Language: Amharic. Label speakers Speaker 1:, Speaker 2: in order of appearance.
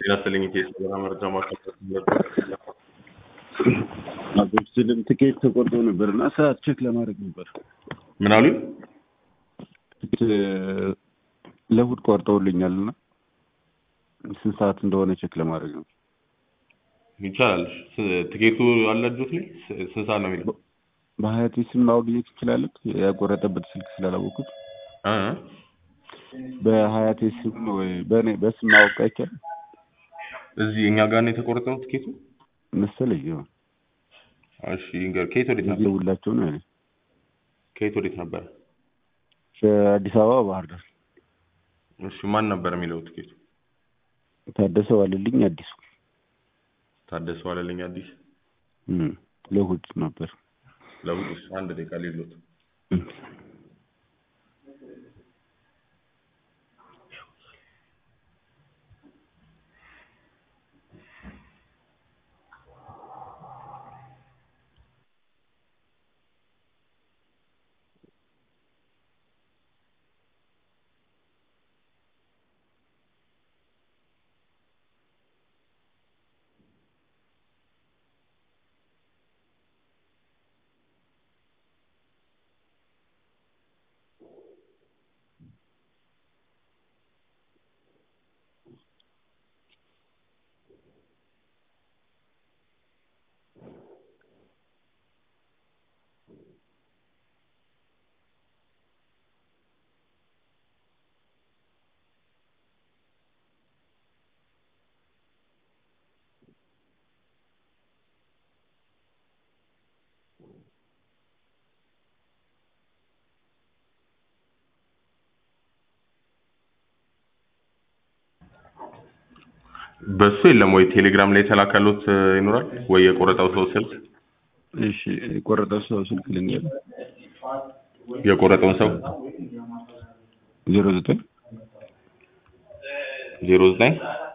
Speaker 1: ጤናስጥልኝ ኢትዮጵያ መረጃ ማካፈል
Speaker 2: አብስልም ትኬት ተቆርጦ ነበርና ሰዓት ቼክ ለማድረግ ነበር።
Speaker 1: ምን አሉኝ?
Speaker 2: ትኬት ለእሑድ ቆርጠውልኛልና ስንት ሰዓት እንደሆነ ቼክ ለማድረግ ነው።
Speaker 1: ይቻላል። ትኬቱ አላጆት ላይ ስንት ሰዓት ነው የሚለው?
Speaker 2: በሀያት ስም ማግኘት ትችላለህ? ያቆረጠበት ስልክ ስላላወኩት በሀያት ስም ወይ በኔ በስም ማወቅ አይቻልም።
Speaker 1: እዚህ እኛ ጋር ነው የተቆረጠው ትኬቱ
Speaker 2: መሰለኝ።
Speaker 1: እሺ እንግዲህ ከየት ወዴት ነበር?
Speaker 2: ሁላቸው ነው ያለኝ።
Speaker 1: ከየት ወዴት ነበር?
Speaker 2: አዲስ አበባ ባህር ዳር።
Speaker 1: እሺ ማን ነበር የሚለው ትኬቱ?
Speaker 2: ታደሰ ዋለልኝ አዲሱ።
Speaker 1: ታደሰ ዋለልኝ አዲስ
Speaker 2: ለእሑድ ነበር።
Speaker 1: ለእሑድ አንድ ደቂቃ ሌሎት በሱ የለም ወይ ቴሌግራም ላይ ተላካሉት ይኖራል ወይ የቆረጠው ሰው ስልክ?
Speaker 2: እሺ የቆረጠው ሰው ስልክ ልንገር።
Speaker 1: የቆረጠው ሰው
Speaker 2: 09
Speaker 1: 09